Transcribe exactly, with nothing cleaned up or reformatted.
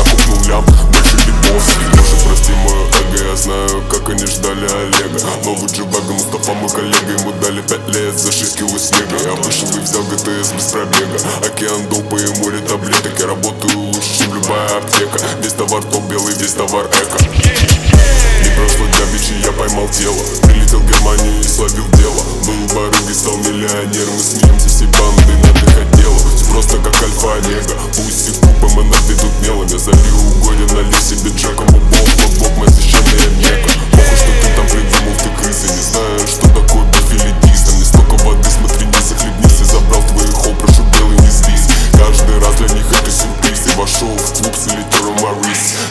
бухнул лям, больше битбокс. Боже, прости мое эго, я знаю, как они ждали Олега. Новый G-Wagon, Мустафа мой коллега, ему дали пять лет за шесть кило снега. Я вышел и взял ГТС без пробега. Океан допа и море таблеток. Я работаю лучше, чем любая аптека. Весь товар топ белый, весь товар эко. Не прошло дня, бичи, я поймал тело. Прилетел в Германию и словил дело. Был барыгой, стал миллионером. Мы смеемся всей бандой, надыхать дело. Все просто как альфа-омега. Пусть их купы мы наведут мелом. Я залью угодья, налей себе джеком. Бог, бог, бог, моя священная мека. Похуй, что ты там придумал, ты крыса. Не знаю, что такое бифилидис. Там не столько воды, смотри, не захлебнись. Я забрал твои хол, прошу белый, не злись. Каждый раз для них это сюрприз. И вошел в клуб с элитером Марис.